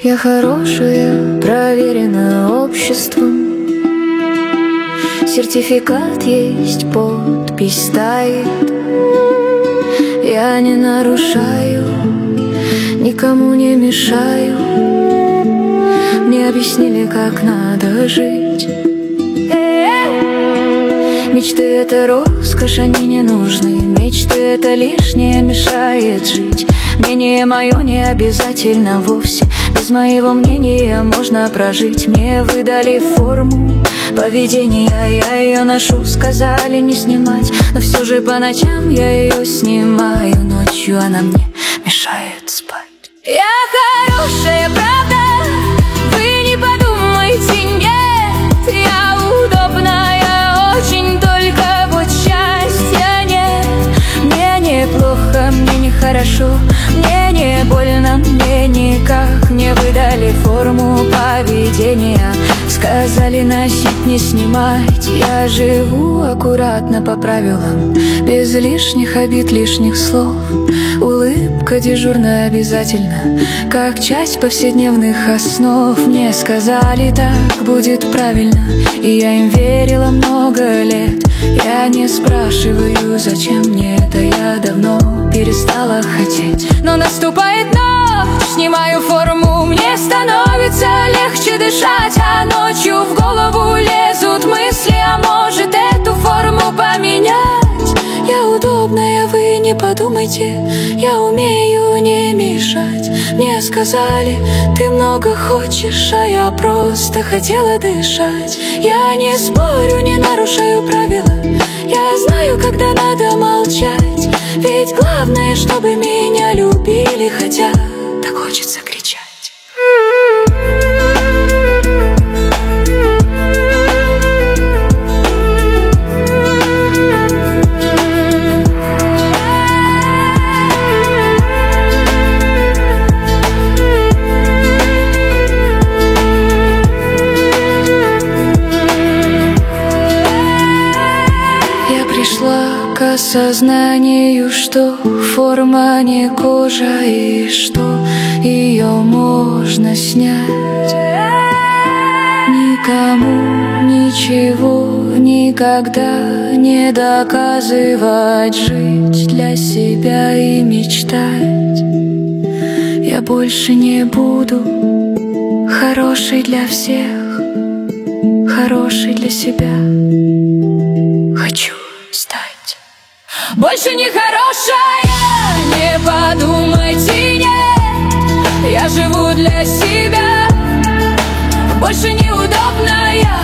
Я хорошая, проверена обществом. Сертификат есть, подпись стоит. Я не нарушаю, никому не мешаю. Мне объяснили, как надо жить. Мечты — это роскошь, они не нужны. Мечты — это лишнее, мешает жить. Мнение мое не обязательно вовсе. Без моего мнения можно прожить. Мне выдали форму поведения, я ее ношу, сказали не снимать. Но все же по ночам я ее снимаю. Ночью она мне мешает спать. Я хорошая, правда? Вы не подумайте, нет. Я удобная очень, только вот счастья нет. Мне неплохо, мне нехорошо, мне не больно, мне никак. Мне выдали форму поведения, сказали носить, не снимать. Я живу аккуратно по правилам, без лишних обид, лишних слов. Улыбка дежурная обязательно, как часть повседневных основ. Мне сказали, так будет правильно, и я им верила много лет. Я не спрашиваю, зачем мне это, я давно перестала хотеть. Но наступает ночь, снимаю форму, мне становится легче дышать. А ночью в голову лезут мысли, а может эту форму поменять. Я удобная, вы не подумайте, я умею не мешать. Мне сказали, ты много хочешь, а я просто хотела дышать. Я не спорю, не нарушаю правила, я знаю, когда надо молчать. Ведь главное, чтобы меня любили, хотя так хочется кричать. Пришла к осознанию, что форма не кожа, и что ее можно снять. Никому ничего никогда не доказывать, жить для себя и мечтать. Я больше не буду хорошей для всех, хорошей для себя хочу стать. Больше не хорошая, не подумайте, нет. Я живу для себя, больше неудобная.